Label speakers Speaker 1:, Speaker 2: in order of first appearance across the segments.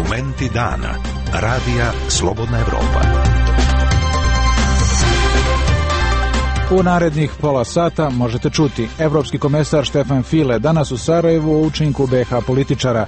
Speaker 1: Dokumenti dana. Radija Slobodna Evropa.
Speaker 2: U narednih pola sata možete čuti evropski komesar Štefan File danas u Sarajevu o učinku BiH političara.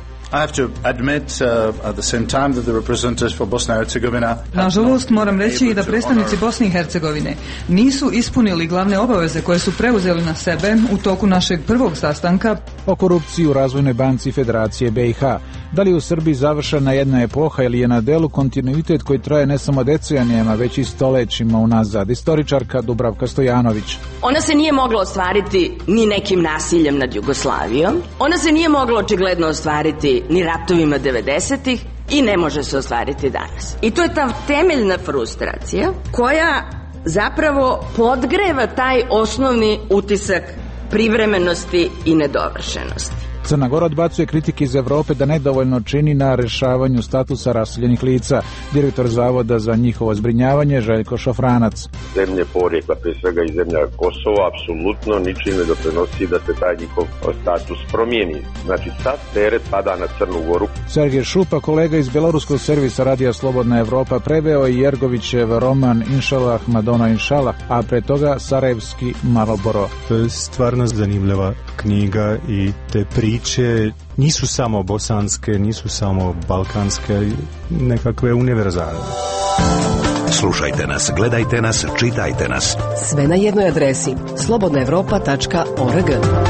Speaker 3: Nažalost, moram reći i da predstavnici Bosne i Hercegovine nisu ispunili glavne obaveze koje su preuzeli na sebe u toku našeg prvog sastanka
Speaker 2: o korupciji u Razvojnoj banci Federacije BiH. Da li je u Srbiji završena jedna epoha ili je na delu kontinuitet koji traje ne samo decenijama, već i stolećima unazad? Istoričarka Dubravka Stojanović.
Speaker 4: Ona se nije mogla ostvariti ni nekim nasiljem nad Jugoslavijom. Ona se nije mogla očigledno ostvariti ni ratovima 90-ih i ne može se ostvariti danas. I to je ta temeljna frustracija koja zapravo podgreva taj osnovni utisak privremenosti i nedovršenosti.
Speaker 2: Crna Gora odbacuje kritike iz Evrope da nedovoljno čini na rešavanju statusa raseljenih lica. Direktor Zavoda za njihovo zbrinjavanje Željko Šofranac.
Speaker 5: Zemlje porijekla, prije svega i zemlja Kosova, apsolutno ničim ne doprinosi da se taj njihov status promijeni. Znači, sad teret pada na Crnu Goru.
Speaker 2: Sergej Šupa, kolega iz beloruskog servisa Radija Slobodna Evropa, preveo i Jergovićev roman Inšalah, Madonna Inšalah, a pre toga Sarajevski Maloboro.
Speaker 6: To je stvarno zanimljiva knjiga i te priče nisu samo bosanske, nisu samo balkanske, nekakve univerzalne.
Speaker 1: Slušajte nas, gledajte nas, čitajte nas.
Speaker 7: Sve na jednoj adresi slobodnaevropa.org.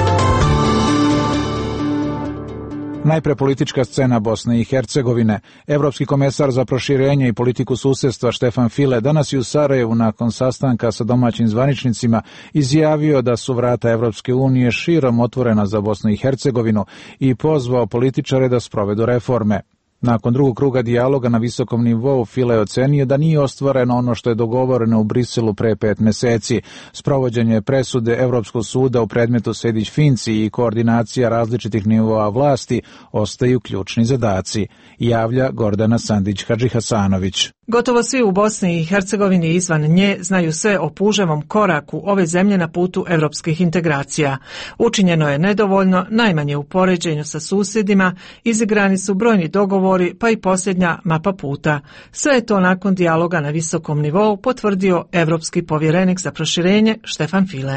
Speaker 2: Najpre politička scena Bosne i Hercegovine. Evropski komesar za proširenje i politiku susjedstva Štefan File danas je u Sarajevu nakon sastanka sa domaćim zvaničnicima izjavio da su vrata Evropske unije širom otvorena za Bosnu i Hercegovinu i pozvao političare da sprovedu reforme. Nakon drugog kruga dijaloga na visokom nivou File je ocenio da nije ostvareno ono što je dogovoreno u Briselu pre 5 meseci. Sprovođenje presude Evropskog suda u predmetu Sejdić-Finci i koordinacija različitih nivoa vlasti ostaju ključni zadaci, javlja Gordana Sandić-Hadžihasanović.
Speaker 8: Gotovo svi u Bosni i Hercegovini i izvan nje znaju sve o puževom koraku ove zemlje na putu evropskih integracija. Učinjeno je nedovoljno, najmanje u poređenju sa susjedima, izigrani su brojni dogovori, pa i posljednja mapa puta. Sve je to nakon dijaloga na visokom nivou potvrdio evropski povjerenik za proširenje Štefan File.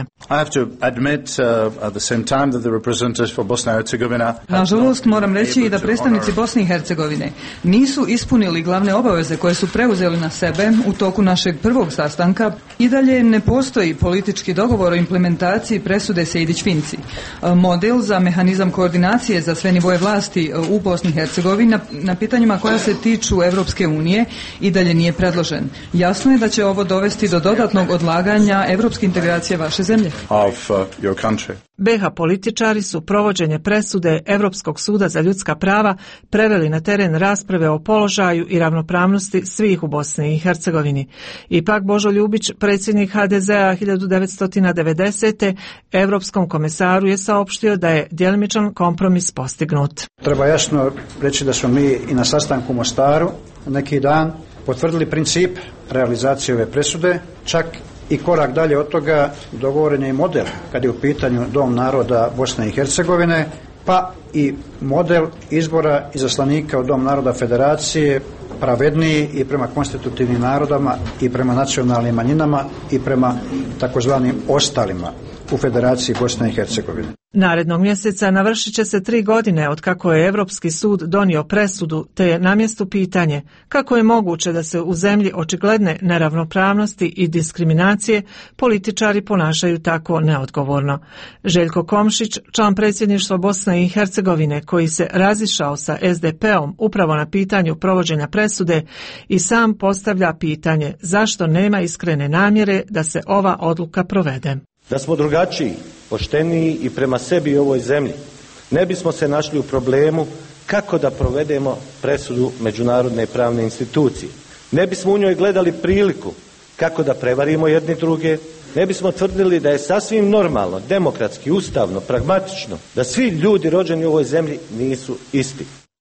Speaker 3: Nažalost, moram reći i da predstavnici Bosne i Hercegovine nisu ispunili glavne obaveze koje su preuzeli na sebe u toku našeg prvog sastanka. I dalje ne postoji politički dogovor o implementaciji presude Sejdić-Finci. Model za mehanizam koordinacije za sve nivoje vlasti u Bosni i Hercegovini na pitanjima koja se tiču Evropske unije i dalje nije predložen. Jasno je da će ovo dovesti do dodatnog odlaganja evropske integracije vaše zemlje.
Speaker 8: BiH političari su provođenje presude Evropskog suda za ljudska prava preveli na teren rasprave o položaju i ravnopravnosti svih u Bosni i Hercegovini. Ipak Božo Ljubić, predsjednik HDZ-a 1990. Evropskom komesaru je saopštio da je djelimičan kompromis postignut.
Speaker 9: Treba jasno reći da smo mi i na sastanku u Mostaru neki dan potvrdili princip realizacije ove presude, čak i korak dalje od toga dogovoren je i model kad je u pitanju Dom naroda Bosne i Hercegovine, pa i model izbora izaslanika u Dom naroda Federacije, pravedniji i prema konstitutivnim narodama i prema nacionalnim manjinama i prema takozvanim ostalima u Federaciji Bosne i Hercegovine.
Speaker 8: Narednog mjeseca navršit će se 3 godine od kako je Evropski sud donio presudu, te je na mjestu pitanje kako je moguće da se u zemlji očigledne neravnopravnosti i diskriminacije političari ponašaju tako neodgovorno. Željko Komšić, član predsjedništva Bosne i Hercegovine koji se razišao sa SDP-om upravo na pitanju provođenja presude, i sam postavlja pitanje zašto nema iskrene namjere da se ova odluka provede.
Speaker 10: Da smo drugačiji, pošteniji i prema sebi i ovoj zemlji, ne bismo se našli u problemu kako da provedemo presudu međunarodne i pravne institucije. Ne bismo u njoj gledali priliku kako da prevarimo jedni druge, ne bismo tvrdili da je sasvim normalno, demokratski, ustavno, pragmatično, da svi ljudi rođeni u ovoj zemlji nisu isti.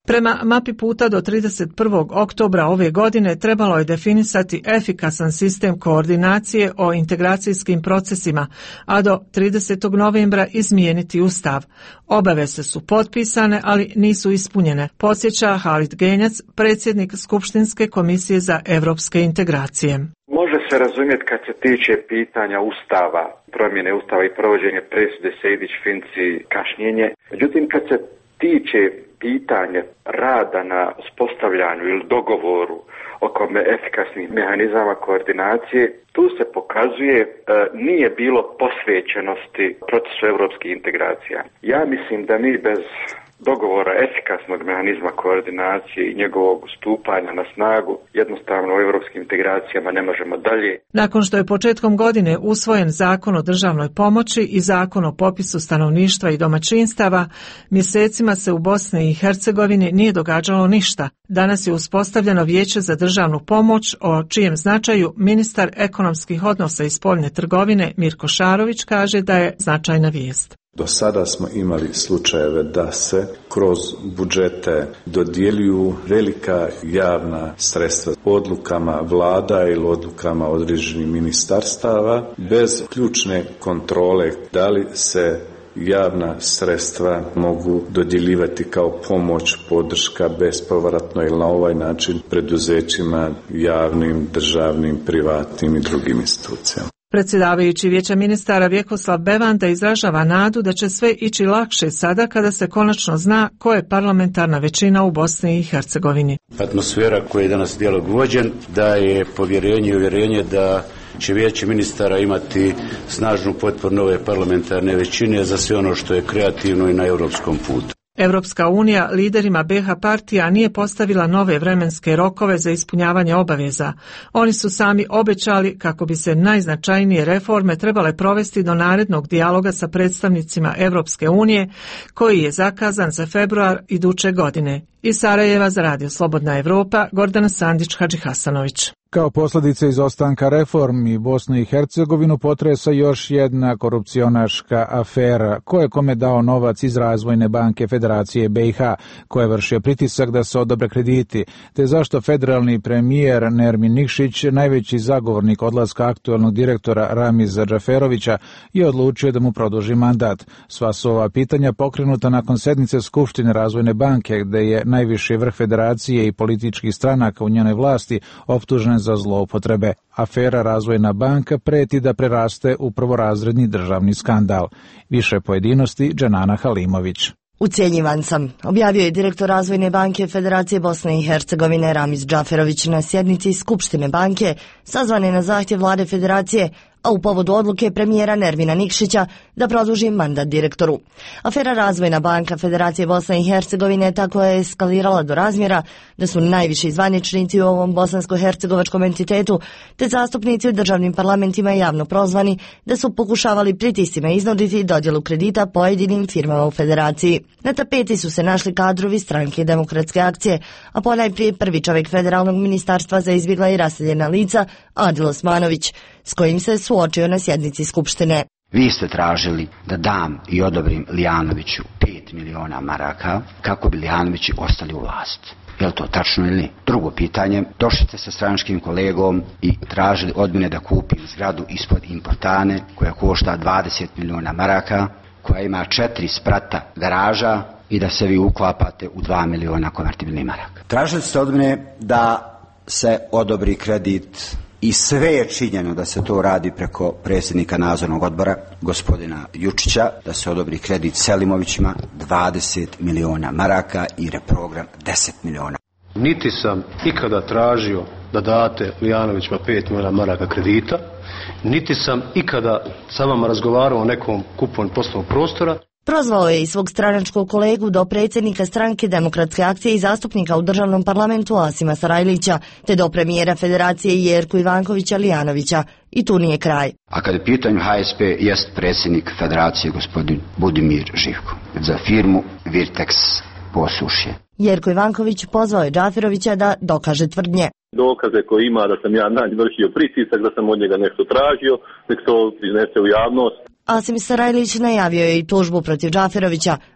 Speaker 8: Prema mapi puta do 31. oktobra ove godine trebalo je definisati efikasan sistem koordinacije o integracijskim procesima, a do 30. novembra izmijeniti Ustav. Obaveze su potpisane, ali nisu ispunjene, podsjeća Halid Genjac, predsjednik Skupštinske komisije za evropske integracije.
Speaker 11: Može se razumjeti kad se tiče pitanja Ustava, promjene Ustava i provođenje presude Sejdić-Finci kašnjenje. Međutim, kad se tiče pitanje rada na uspostavljanju ili dogovoru oko efikasnih mehanizama koordinacije, tu se pokazuje nije bilo posvećenosti procesu europskih integracija. Ja mislim da mi bez dogovora efikasnog mehanizma koordinacije i njegovog stupanja na snagu jednostavno u europskim integracijama ne možemo dalje.
Speaker 8: Nakon što je početkom godine usvojen Zakon o državnoj pomoći i Zakon o popisu stanovništva i domaćinstava, mjesecima se u Bosni i Hercegovini nije događalo ništa. Danas je uspostavljeno Vijeće za državnu pomoć, o čijem značaju ministar ekonomskih odnosa i spoljne trgovine Mirko Šarović kaže da je značajna vijest.
Speaker 12: Do sada smo imali slučajeve da se kroz budžete dodjeljuju velika javna sredstva odlukama vlada ili odlukama određenih ministarstava bez ključne kontrole da li se javna sredstva mogu dodjeljivati kao pomoć, podrška bespovratno ili na ovaj način preduzećima javnim, državnim, privatnim i drugim institucijama.
Speaker 8: Predsjedavajući Vijeća ministara Vjekoslav Bevanda izražava nadu da će sve ići lakše sada kada se konačno zna ko je parlamentarna većina u Bosni i Hercegovini.
Speaker 13: Atmosfera koja je danas dijalog vođen daje povjerenje i uvjerenje da će Vijeće ministara imati snažnu potporu nove parlamentarne većine za sve ono što je kreativno i na europskom putu.
Speaker 8: Europska unija liderima BiH partija nije postavila nove vremenske rokove za ispunjavanje obaveza. Oni su sami obećali kako bi se najznačajnije reforme trebale provesti do narednog dijaloga sa predstavnicima Europske unije, koji je zakazan za februar iduće godine. Iz Sarajeva za Radio Slobodna Evropa, Gordana Sandić Hadžihasanović.
Speaker 2: Kao posljedice izostanka reformi Bosnu i Hercegovinu potresa još jedna korupcionaška afera. Ko je kome dao novac iz Razvojne banke Federacije BiH, ko je vršio pritisak da se odobre krediti, te zašto federalni premijer Nermin Nikšić, najveći zagovornik odlaska aktuelnog direktora Ramiza Džaferovića, je odlučio da mu produži mandat. Sva su ova pitanja pokrenuta nakon sednice Skupštine Razvojne banke, gde je najviši vrh federacije i političkih stranaka u njenoj vlasti optužen za zloupotrebe. Afera Razvojna banka preti da preraste u prvorazredni državni skandal. Više pojedinosti Dženana Halimović.
Speaker 14: Ucjenjivan sam, objavio je direktor Razvojne banke Federacije Bosne i Hercegovine Ramiz Džaferović na sjednici Skupštine banke, sazvane na zahtjev vlade Federacije, a u povodu odluke premijera Nermina Nikšića da produži mandat direktoru. Afera Razvojna banka Federacije Bosne i Hercegovine tako je eskalirala do razmjera da su najviši zvaničnici u ovom bosansko-hercegovačkom entitetu te zastupnici u državnim parlamentima javno prozvani da su pokušavali pritiscima iznuditi dodjelu kredita pojedinim firmama u Federaciji. Na tapeti su se našli kadrovi stranke Demokratske akcije, a ponajprije prvi čovjek Federalnog ministarstva za izbjegla i raseljena lica Adil Osmanović, s kojim se suočio na sjednici Skupštine.
Speaker 15: Vi ste tražili da dam i odobrim Lijanoviću 5 miliona maraka kako bi Lijanovići ostali u vlasti. Je li to tačno ili ne? Drugo pitanje, došli ste sa stranačkim kolegom i tražili od mene da kupim zgradu ispod Importane koja košta 20 miliona maraka, koja ima 4 sprata garaža i da se vi uklapate u 2 miliona konvertibilnih maraka.
Speaker 16: Tražili ste od mene da se odobri kredit i sve je činjeno da se to radi preko predsjednika nadzornog odbora, gospodina Jučića, da se odobri kredit Selimovićima 20 miliona maraka i reprogram 10 miliona.
Speaker 17: Niti sam ikada tražio da date Lijanovićima 5 miliona maraka kredita, niti sam ikada sa vama razgovarao o nekom kupovanju poslovnog prostora.
Speaker 14: Prozvao je i svog stranačkog kolegu do predsjednika stranke Demokratske akcije i zastupnika u državnom parlamentu Asima Sarajlića, te do premijera Federacije Jerku Ivankovića Lijanovića. I tu nije kraj.
Speaker 15: A kada je pitanju HSP, jest predsjednik Federacije gospodin Budimir Živko za firmu Virtex Posušje.
Speaker 14: Jerko Ivanković pozvao je Džaferovića da dokaže tvrdnje.
Speaker 5: Dokaze koje ima da sam ja na njih vršio pritisak, da sam od njega nešto tražio, nek to iznese u javnost.
Speaker 14: Asim Sarajlić najavio je i tužbu protiv Džaferovića,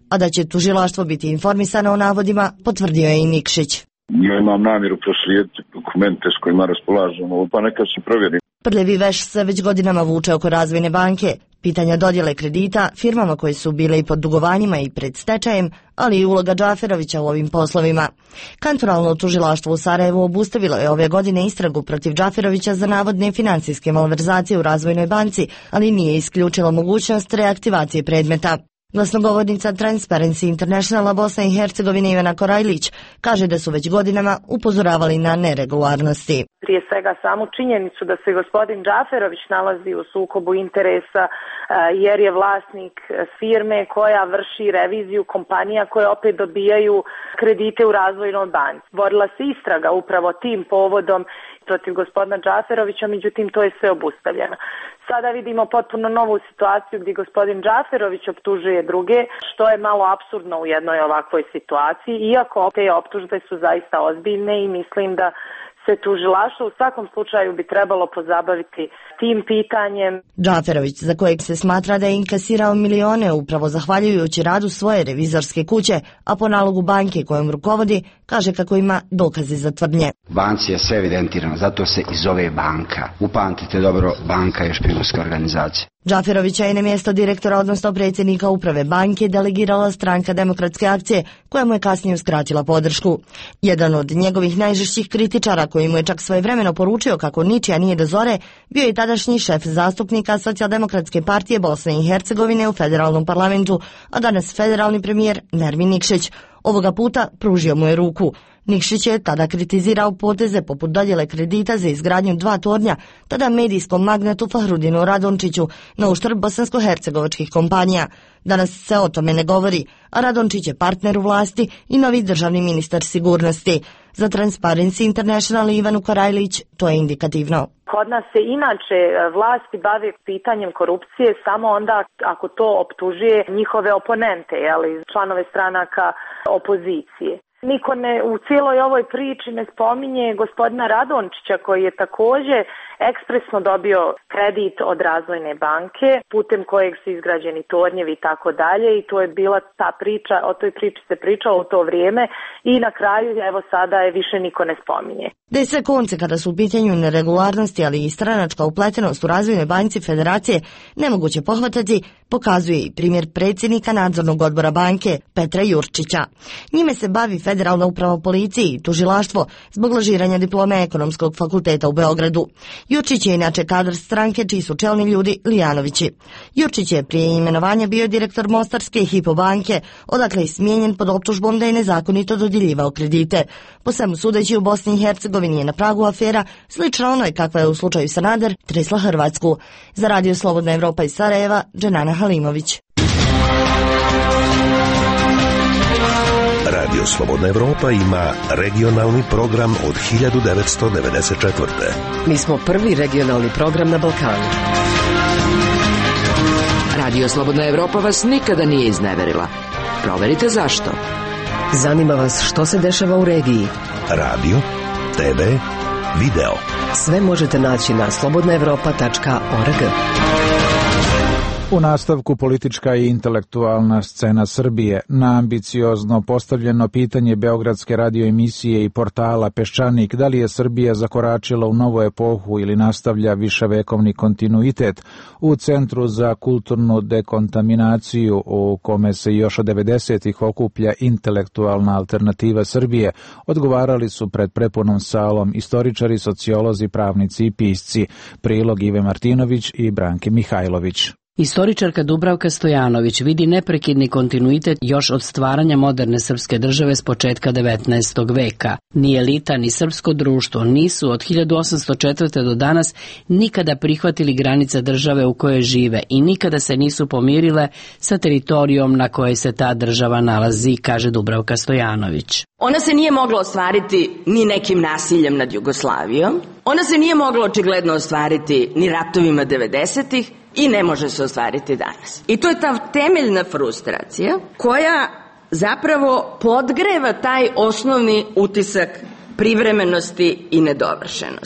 Speaker 14: a da će tužilaštvo biti informisano o navodima, potvrdio je i Nikšić.
Speaker 18: Ja imam namjeru proslijediti dokumente s kojima raspolažemo, pa neka se provjeri.
Speaker 14: Prljavi veš se već godinama vuče oko Razvojne banke, pitanja dodjele kredita firmama koje su bile i pod dugovanjima i pred stečajem, ali i uloga Džaferovića u ovim poslovima. Kantonalno tužilaštvo u Sarajevu obustavilo je ove godine istragu protiv Džaferovića za navodne financijske malverzacije u Razvojnoj banci, ali nije isključilo mogućnost reaktivacije predmeta. Glasnogovornica Transparency Internationala Bosne i Hercegovine Ivana Korajlić kaže da su već godinama upozoravali na neregularnosti.
Speaker 19: Prije svega samu činjenicu da se gospodin Džaferović nalazi u sukobu interesa jer je vlasnik firme koja vrši reviziju kompanija koje opet dobijaju kredite u Razvojnoj banci. Vodila se istraga upravo tim povodom protiv gospodina Džaferovića, međutim to je sve obustavljeno. Sada vidimo potpuno novu situaciju gdje gospodin Džaferović optužuje druge, što je malo apsurdno u jednoj ovakvoj situaciji, iako te optužbe su zaista ozbiljne i mislim da se tužilaštvo u svakom slučaju bi trebalo pozabaviti tim pitanjem.
Speaker 14: Džaferović, za kojeg se smatra da je inkasirao milione upravo zahvaljujući radu svoje revizorske kuće, a po nalogu banke kojom rukovodi, kaže kako ima dokaze za tvrdnje.
Speaker 15: Banci je sve evidentirano, zato se i zove banka. Upamtite dobro, banka je špijunska organizacija.
Speaker 14: Džaferovića je na mjesto direktora, odnosno predsjednika uprave banke, delegirala Stranka demokratske akcije, koja mu je kasnije uskratila podršku. Jedan od njegovih najžešćih kritičara, koji mu je čak svojevremeno poručio kako ničija nije do zore, bio je tadašnji šef zastupnika Socijaldemokratske partije Bosne i Hercegovine u federalnom parlamentu, a danas federalni premijer Nermin Nikšić. Ovoga puta pružio mu je ruku. Nikšić je tada kritizirao poteze poput dodjele kredita za izgradnju 2 tornja, tada medijskom magnetu Fahrudinu Radončiću, na uštrb bosansko-hercegovačkih kompanija. Danas se o tome ne govori, a Radončić je partner u vlasti i novi državni ministar sigurnosti. Za Transparency International Ivanu Korajlić to je indikativno.
Speaker 19: Kod nas se inače vlasti bave pitanjem korupcije samo onda ako to optužuje njihove oponente, članove stranaka opozicije. Niko u cijeloj ovoj priči ne spominje gospodina Radončića koji je također ekspresno dobio kredit od Razvojne banke putem kojeg su izgrađeni tornjevi i tako dalje i to je bila ta priča, o toj priči se pričalo u to vrijeme i na kraju evo sada je više niko ne spominje.
Speaker 14: Da je sve konce kada su u pitanju neregularnosti, ali i stranačka upletenost u Razvojnoj banci Federacije nemoguće pohvatati, pokazuje i primjer predsjednika nadzornog odbora banke Petra Jurčića. Njime se bavi Federalna uprava policije i tužilaštvo zbog lažiranja diplome Ekonomskog fakulteta u Beogradu. Jurčić je inače kadar stranke čiji su čelni ljudi Lijanovići. Jurčić je prije imenovanja bio direktor Mostarske Hypo banke, odakle je smijenjen pod optužbom da je nezakonito dodjeljivao kredite. Po svemu sudeći u Bosni i Hercegovini je na pragu afera slična onoj kakva je u slučaju Sanader tresla Hrvatsku. Za Radio Slobodna Evropa iz Sarajeva, Dženana Halimović.
Speaker 1: Radio Slobodna Evropa ima regionalni program od 1994.
Speaker 7: Mi smo prvi regionalni program na Balkanu.
Speaker 20: Radio Slobodna Evropa vas nikada nije izneverila. Proverite zašto.
Speaker 7: Zanima vas što se dešava u regiji.
Speaker 1: Radio, TV, video.
Speaker 7: Sve možete naći na slobodnaevropa.org.
Speaker 2: U nastavku politička i intelektualna scena Srbije. Na ambiciozno postavljeno pitanje beogradske radioemisije i portala Peščanik, da li je Srbija zakoračila u novu epohu ili nastavlja viševekovni kontinuitet, u Centru za kulturnu dekontaminaciju u kome se još od 90-ih okuplja intelektualna alternativa Srbije, odgovarali su pred prepunom salom istoričari, sociolozi, pravnici i pisci. Prilog Ive Martinović i Branke Mihajlović.
Speaker 21: Istoričarka Dubravka Stojanović vidi neprekidni kontinuitet još od stvaranja moderne srpske države s početka 19. veka. Ni elita, ni srpsko društvo nisu od 1804. do danas nikada prihvatili granice države u kojoj žive i nikada se nisu pomirile sa teritorijom na kojoj se ta država nalazi, kaže Dubravka Stojanović.
Speaker 4: Ona se nije mogla ostvariti ni nekim nasiljem nad Jugoslavijom, ona se nije mogla očigledno ostvariti ni ratovima 90-ih i ne može se ostvariti danas. I to je ta temeljna frustracija koja zapravo podgreva taj osnovni utisak privremenosti i nedovršenosti.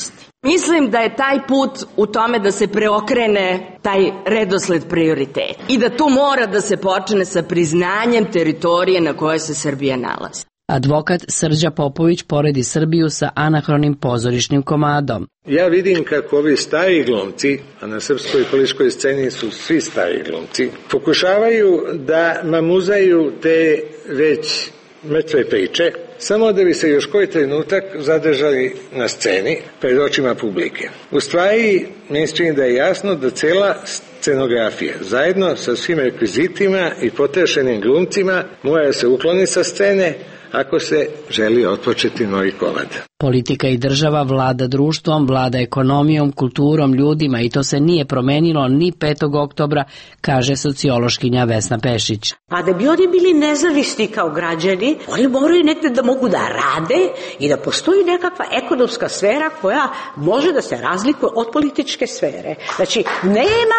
Speaker 4: Mislim da je taj put u tome da se preokrene taj redosled prioriteta i da tu mora da se počne sa priznanjem teritorije na kojoj se Srbija nalazi.
Speaker 21: Advokat Srđa Popović poredi Srbiju sa anahronim pozorišnim komadom.
Speaker 6: Ja vidim kako ovi stari glumci, a na srpskoj političkoj sceni su svi stari glumci, pokušavaju da mamuzaju te već mrtve priče, samo da bi se još koji trenutak zadržali na sceni pred očima publike. U stvari, meni se čini da je jasno da cela scenografija, zajedno sa svim rekvizitima i potrešenim glumcima, mora se ukloniti sa scene ako se želi otpočeti novi komad.
Speaker 21: Politika i država vlada društvom, vlada ekonomijom, kulturom, ljudima i to se nije promenilo ni 5. oktobra, kaže sociološkinja Vesna Pešić.
Speaker 22: A da bi oni bili nezavisni kao građani, oni moraju negde da mogu da rade i da postoji nekakva ekonomska sfera koja može da se razlikuje od političke sfere. Znači, nema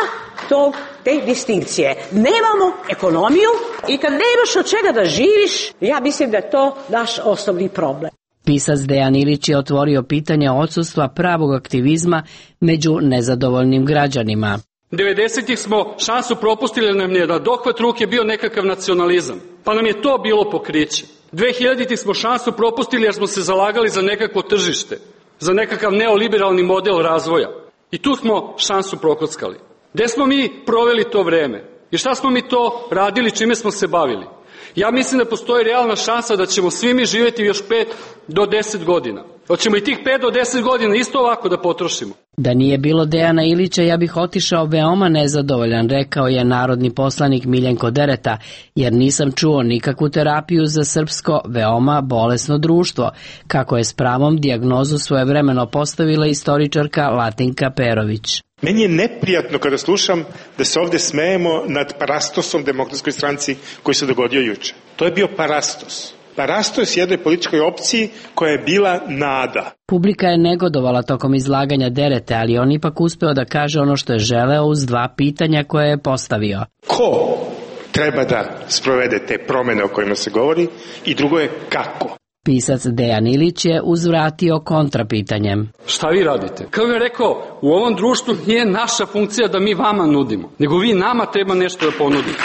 Speaker 22: te distinkcije. Nemamo ekonomiju i kad nemaš od čega da živiš, ja mislim da je to naš osnovni problem.
Speaker 21: Pisac Dejan Ilić je otvorio pitanje odsustva pravog aktivizma među nezadovoljnim građanima.
Speaker 23: 90-ih smo šansu propustili nam je da dohvat ruke bio nekakav nacionalizam, pa nam je to bilo pokriće. 2000-ih smo šansu propustili jer smo se zalagali za nekakvo tržište, za nekakav neoliberalni model razvoja. I tu smo šansu prokockali. Gde smo mi proveli to vreme? I šta smo mi to radili, čime smo se bavili? Ja mislim da postoji realna šansa da ćemo svi mi živjeti još 5 do 10 godina. Hoćemo i tih 5 do 10 godina isto ovako da potrošimo.
Speaker 21: Da nije bilo Dejana Ilića, ja bih otišao veoma nezadovoljan, rekao je narodni poslanik Miljenko Dereta, jer nisam čuo nikakvu terapiju za srpsko veoma bolesno društvo, kako je s pravom dijagnozu svojevremeno postavila istoričarka Latinka Perović.
Speaker 24: Meni je neprijatno kada slušam da se ovde smejemo nad parastosom Demokratskoj stranci koji se dogodio juče. To je bio parastos. Parastos jednoj političkoj opciji koja je bila nada.
Speaker 21: Publika je negodovala tokom izlaganja Derete, ali on ipak uspeo da kaže ono što je želeo uz 2 pitanja koje je postavio.
Speaker 24: Ko treba da sprovede te promene o kojima se govori i drugo je kako?
Speaker 21: Pisac Dejan Ilić je uzvratio kontrapitanjem.
Speaker 23: Šta vi radite? Kao je rekao, u ovom društvu nije naša funkcija da mi vama nudimo, nego vi nama treba nešto da ponudite.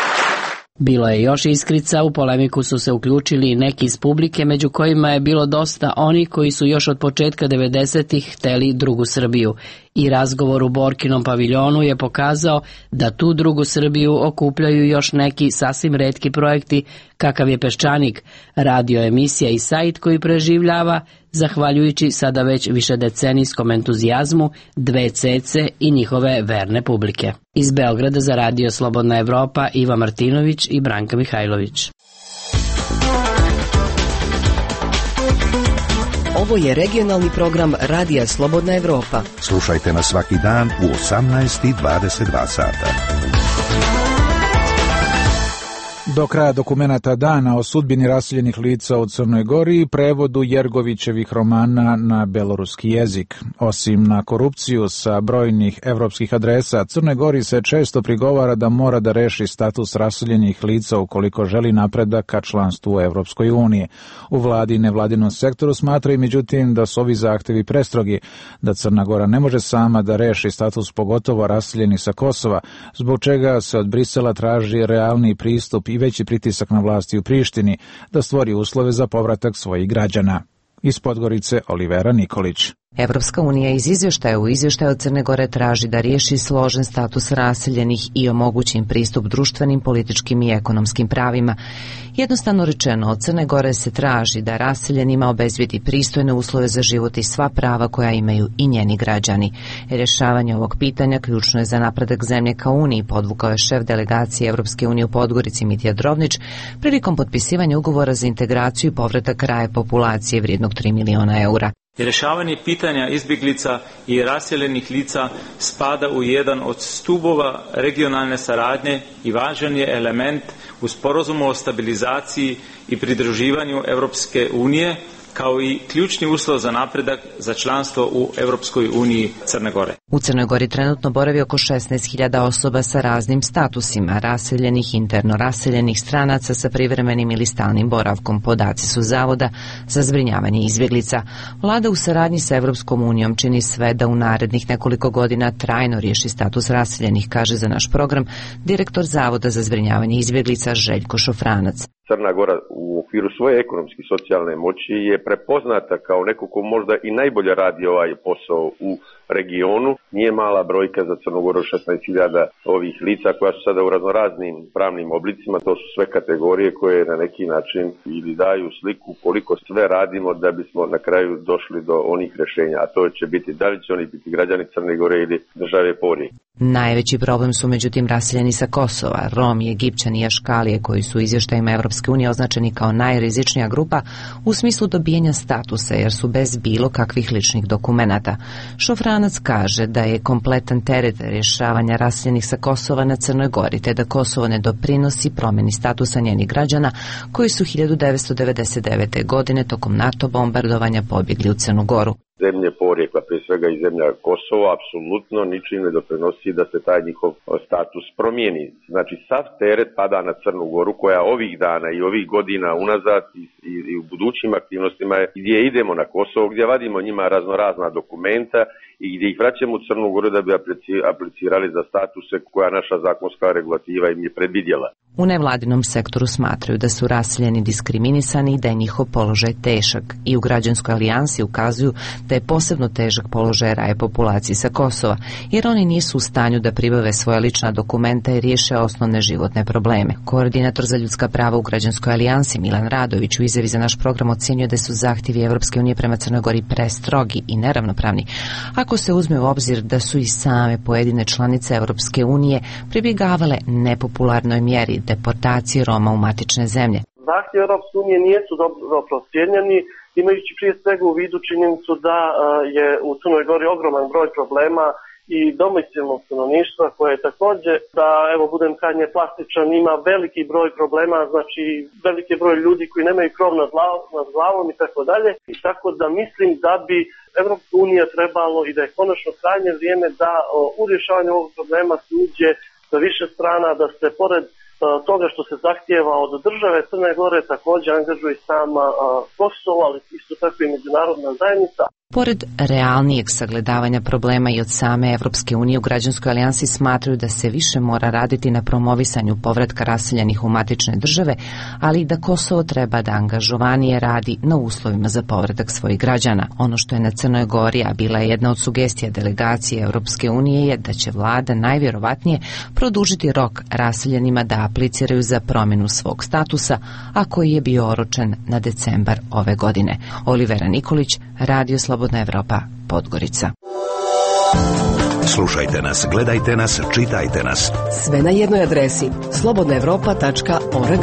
Speaker 21: Bilo je još iskrica, u polemiku su se uključili neki iz publike, među kojima je bilo dosta onih koji su još od početka 90-ih hteli drugu Srbiju. I razgovor u Borkinom paviljonu je pokazao da tu drugu Srbiju okupljaju još neki sasvim retki projekti, kakav je Peščanik, radio emisija i sajt koji preživljava, zahvaljujući sada već višedecenijskom entuzijazmu 2 cece i njihove verne publike. Iz Beograda za Radio Slobodna Evropa Iva Martinović i Branka Mihajlović.
Speaker 7: Ovo je regionalni program Radija Slobodna Evropa.
Speaker 1: Slušajte nas svaki dan u 18:22 sata.
Speaker 2: Do kraja dokumenata dana o sudbini raseljenih lica u Crnoj Gori i prevodu Jergovićevih romana na beloruski jezik. Osim na korupciju sa brojnih evropskih adresa, Crnoj Gori se često prigovara da mora da reši status raseljenih lica ukoliko želi napredak ka članstvu u Evropskoj uniji. U vladi i nevladinom sektoru smatraju međutim da su ovi zahtevi prestrogi, da Crna Gora ne može sama da reši status pogotovo raseljenih sa Kosova, zbog čega se od Brisela traži realni pristup i veći pritisak na vlasti u Prištini da stvori uslove za povratak svojih građana. Iz Podgorice Olivera Nikolić.
Speaker 25: Evropska unija iz izvještaja u izvještaju od Crne Gore traži da riješi složen status raseljenih i omogući im pristup društvenim, političkim i ekonomskim pravima. Jednostavno rečeno, od Crne Gore se traži da raseljenima obezbijedi pristojne uslove za život i sva prava koja imaju i njeni građani. Rješavanje ovog pitanja ključno je za napredak zemlje ka Uniji, podvukao je šef delegacije Evropske unije u Podgorici Mitja Drobnić prilikom potpisivanja ugovora za integraciju i povratak raje populacije vrijednog 3 miliona eura.
Speaker 26: Rješavanje pitanja izbjeglica i raseljenih lica spada u jedan od stubova regionalne saradnje i važan je element u sporazumu o stabilizaciji i pridruživanju Europske unije kao i ključni uslov za napredak za članstvo u Europskoj uniji Crne Gore.
Speaker 25: U Crnoj Gori trenutno boravi oko 16.000 osoba sa raznim statusima, raseljenih, interno raseljenih, stranaca sa privremenim ili stalnim boravkom. Podaci su Zavoda za zbrinjavanje izbjeglica. Vlada u saradnji sa Europskom unijom čini sve da u narednih nekoliko godina trajno riješi status raseljenih, kaže za naš program direktor Zavoda za zbrinjavanje izbjeglica Željko Šofranac.
Speaker 5: Crna Gora u okviru svoje ekonomske i socijalne moći je prepoznata kao neko ko možda i najbolje radi ovaj posao u regionu. Nije mala brojka za Crnu Goru 16.000 ovih lica koja su sada u raznoraznim pravnim oblicima. To su sve kategorije koje na neki način ili daju sliku koliko sve radimo da bismo na kraju došli do onih rješenja. A to će biti da li će oni biti građani Crne Gore ili države Porije.
Speaker 25: Najveći problem su međutim raseljeni sa Kosova, Romi, Egipćani i Aškalije koji su u izvještajima Europske unije označeni kao najrizičnija grupa u smislu dobijanja statusa jer su bez bilo kakvih ličnih dokumenata. Šofranac kaže da je kompletan teret rješavanja raseljenih sa Kosova na Crnoj Gori te da Kosovo ne doprinosi promjeni statusa njenih građana koji su 1999. godine tokom NATO bombardovanja pobjegli u Crnu Goru.
Speaker 5: Zemlje porijekla, prije svega i zemlja Kosovo, apsolutno ničim ne doprinosi da se taj njihov status promijeni. Znači, sav teret pada na Crnu Goru koja ovih dana i ovih godina unazad i u budućim aktivnostima gdje idemo na Kosovo, gdje vadimo njima raznorazna dokumenta i gdje ih vraćamo u Crnu Goru da bi aplicirali za statuse koja naša zakonska regulativa im je predvidjela.
Speaker 25: U nevladinom sektoru smatraju da su raseljeni diskriminisani i da je njihov položaj težak i u Građanskoj alijansi ukazuju da je posebno težak položaj raje populaciji sa Kosova, jer oni nisu u stanju da pribave svoja lična dokumenta i riješe osnovne životne probleme. Koordinator za ljudska prava u Građanskoj alijansi Milan Radović u izjavi za naš program ocenjuje da su zahtjevi Europske unije prema Crnoj Gori prestrogi i neravnopravni, ako se uzme u obzir da su i same pojedine članice Europske unije pribjegavale nepopularnoj mjeri deportacije Roma u matične zemlje.
Speaker 3: Zahtjevi Europske unije nisu dobro procijenjeni, imajući prije svega u vidu činjenicu da je u Crnoj Gori ogroman broj problema i domicilnog stanovništva koje je također, da evo budem krajnje plastičan, ima veliki broj problema, znači veliki broj ljudi koji nemaju krov nad glavom i tako dalje. I tako da mislim da bi Evropska unija trebalo i da je konačno krajnje vrijeme da u rješavanju ovog problema se uđe sa više strana, da se pored toga što se zahtijeva od države Crne Gore također angažuje sama Kosovo, ali isto tako i međunarodna zajednica.
Speaker 25: Pored realnijeg sagledavanja problema i od same Evropske unije u Građanskoj alijansi smatraju da se više mora raditi na promovisanju povratka raseljenih u matične države, ali i da Kosovo treba da angažovanije radi na uslovima za povratak svojih građana. Ono što je na Crnoj Gori, a bila je jedna od sugestija delegacije Evropske unije, je da će vlada najvjerovatnije produžiti rok raseljenima da apliciraju za promjenu svog statusa, a koji je bio oročen na decembar ove godine. Olivera Nikolić, Radio Slobodna Evropa, Podgorica.
Speaker 1: Slušajte nas, gledajte nas, čitajte nas.
Speaker 7: Sve na jednoj adresi slobodnaevropa.org.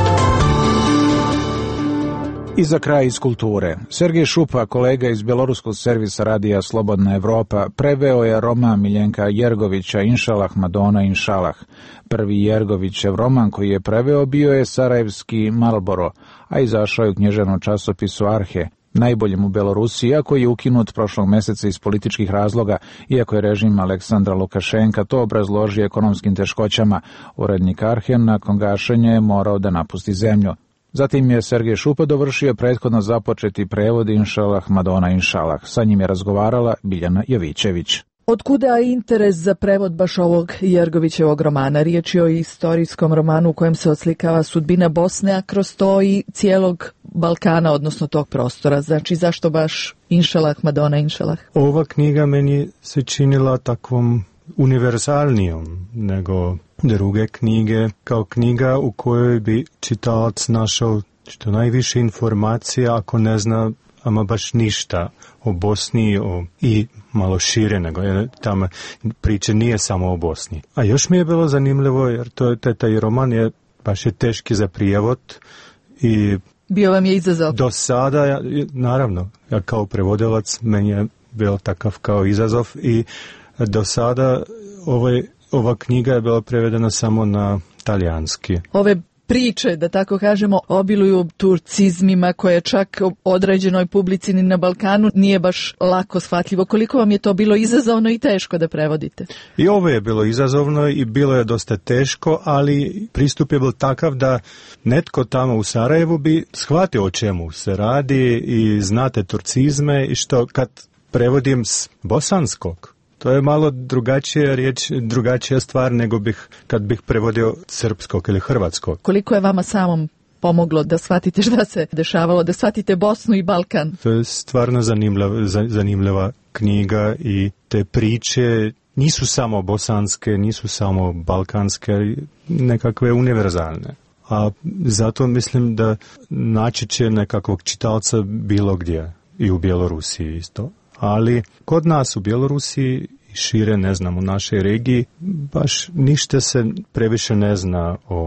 Speaker 2: I za kraj iz kulture. Sergej Šupa, kolega iz Bjeloruskog servisa radija Slobodna Evropa, preveo je roman Miljenka Jergovića Inšalah Madona Inšalah. Prvi Jergovićev roman koji je preveo bio je Sarajevski Marlboro, a izašao je u književnom časopisu Arhe, najboljem u Belorusiji, iako je ukinut prošlog mjeseca iz političkih razloga, iako je režim Aleksandra Lukašenka to obrazložio ekonomskim teškoćama. Urednik Arhe nakon gašenja je morao da napusti zemlju. Zatim je Sergej Šupa dovršio prethodno započeti prevod Inšalah Madona Inšalah. Sa njim je razgovarala Biljana Jovićević.
Speaker 9: Otkuda interes za prevod baš ovog Jergovićevog romana? Riječ je o istorijskom romanu u kojem se odslikava sudbina Bosne, a kroz to i cijelog Balkana, odnosno tog prostora. Znači, zašto baš Inšalah Madona Inšalah?
Speaker 10: Ova knjiga meni se činila takvom univerzalnijom nego druge knjige, kao knjiga u kojoj bi čitalac našao što najviše informacija ako ne zna ama baš ništa o Bosni i malo šire, nego tamo priče nije samo o Bosni. A još mi je bilo zanimljivo jer taj roman je baš je teški za prijevod i
Speaker 9: bio vam je izazov.
Speaker 10: Do sada, naravno, ja kao prevodilac meni je bio takav kao izazov i do sada ova knjiga je bila prevedena samo na talijanski.
Speaker 9: Ove priče, da tako kažemo, obiluju turcizmima koje čak određenoj publici ni na Balkanu nije baš lako shvatljivo. Koliko vam je to bilo izazovno i teško da prevodite?
Speaker 10: I ovo je bilo izazovno i bilo je dosta teško, ali pristup je bio takav da netko tamo u Sarajevu bi shvatio o čemu se radi i znate turcizme i što kad prevodim s bosanskog, to je malo drugačija riječ, drugačija stvar nego kad bih prevodio srpskog ili hrvatskog.
Speaker 9: Koliko je vama samom pomoglo da shvatite šta se dešavalo, da shvatite Bosnu i Balkan?
Speaker 10: To je stvarno zanimljiva knjiga i te priče nisu samo bosanske, nisu samo balkanske, nekakve univerzalne. A zato mislim da naći će nekakvog čitalca bilo gdje i u Bjelorusiji isto. Ali kod nas u Bjelorusiji i šire, ne znam, u našoj regiji, baš ništa se previše ne zna o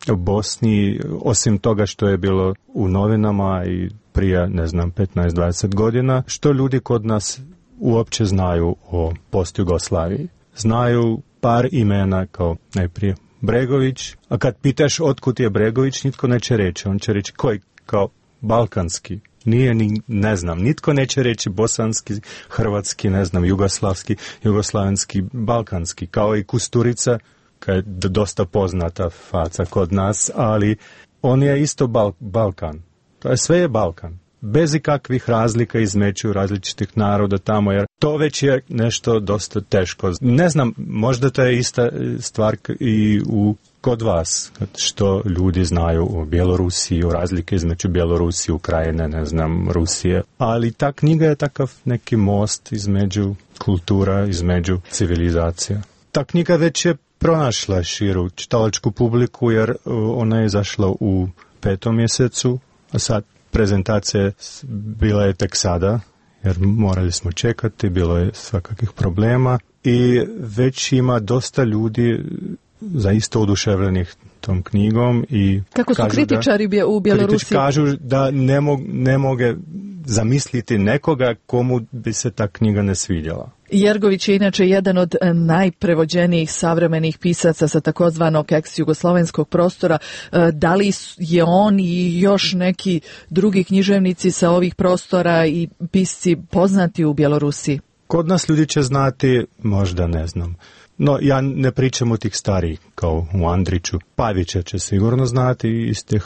Speaker 10: Bosni, osim toga što je bilo u novinama i prije, ne znam, 15-20 godina, što ljudi kod nas uopće znaju o post-Jugoslaviji. Znaju par imena kao najprije Bregović, a kad pitaš otkud je Bregović, nitko neće reći. On će reći koji, kao balkanski. Nije ni, ne znam, nitko neće reći bosanski, hrvatski, ne znam, jugoslavski, jugoslavenski, balkanski, kao i Kusturica, koja je dosta poznata faca kod nas, ali on je isto Balkan. To je sve je Balkan. Bez ikakvih razlika između različitih naroda tamo, jer to već je nešto dosta teško. Ne znam, možda to je ista stvar i kod vas, što ljudi znaju o Bjelorusiji, o razlike između Bjelorusije, Ukrajine, ne znam, Rusije. Ali ta knjiga je takav neki most između kultura, između civilizacija. Ta knjiga već je pronašla širu čitalačku publiku, jer ona je izašla u 5. mjesecu, a sad prezentacija bila je tek sada, jer morali smo čekati, bilo je svakakvih problema i već ima dosta ljudi zaista oduševljenih tom knjigom. I
Speaker 9: kako su kritičari u Bjelorusiji?
Speaker 10: Kažu da ne mogu zamisliti nekoga komu bi se ta knjiga ne svidjela.
Speaker 9: Jergović je inače jedan od najprevođenijih savremenih pisaca sa takozvanog ex-jugoslovenskog prostora. Da li je on i još neki drugi književnici sa ovih prostora i pisci poznati u Bjelorusiji?
Speaker 10: Kod nas ljudi će znati, možda ne znam. No, ja ne pričam o tih starijih, kao u Andriću. Pavića će sigurno znati iz tih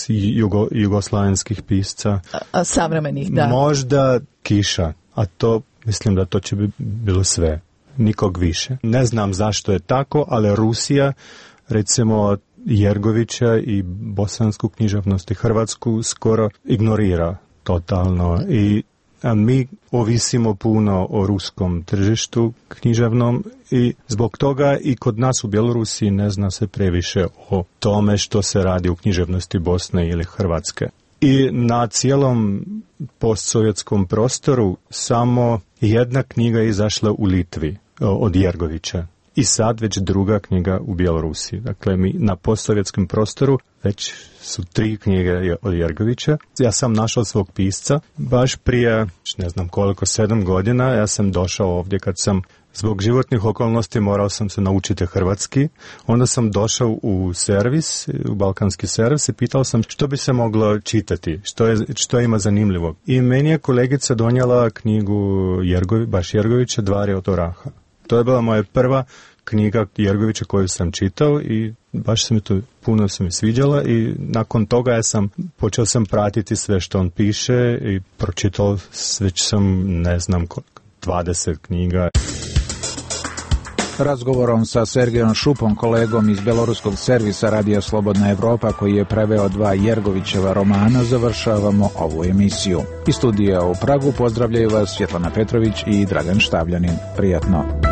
Speaker 10: ex-jugoslavenskih pisca.
Speaker 9: A savremenih, da.
Speaker 10: Možda Kiša, a to mislim da to će bilo sve. Nikog više. Ne znam zašto je tako, ali Rusija, recimo Jergovića i bosansku književnost i hrvatsku skoro ignorira totalno i mi ovisimo puno o ruskom tržištu književnom i zbog toga i kod nas u Bjelorusiji ne zna se previše o tome što se radi u književnosti Bosne ili Hrvatske. I na cijelom postsovjetskom prostoru samo jedna knjiga je izašla u Litvi od Jergovića. I sad već druga knjiga u Bjelorusiji. Dakle, mi na postsovjetskom prostoru već su 3 knjige od Jergovića. Ja sam našao svog pisca baš prije, ne znam koliko, 7 godina. Ja sam došao ovdje kad sam zbog životnih okolnosti morao sam se naučiti hrvatski. Onda sam došao u servis, u balkanski servis i pitao sam što bi se moglo čitati, što ima zanimljivog. I meni je kolegica donijela knjigu baš Jergovića, Dvari od oraha. To je bila moja prva knjiga Jergovića koju sam čitao i baš se mi to puno se mi sviđala i nakon toga počeo sam pratiti sve što on piše i pročitao već sam, ne znam, 20 knjiga.
Speaker 2: Razgovorom sa Sergejom Šupom, kolegom iz beloruskog servisa Radija Slobodna Evropa, koji je preveo 2 Jergovićeva romana, završavamo ovu emisiju. Iz studija u Pragu pozdravljaju vas Svjetlana Petrović i Dragan Štavljanin. Prijatno.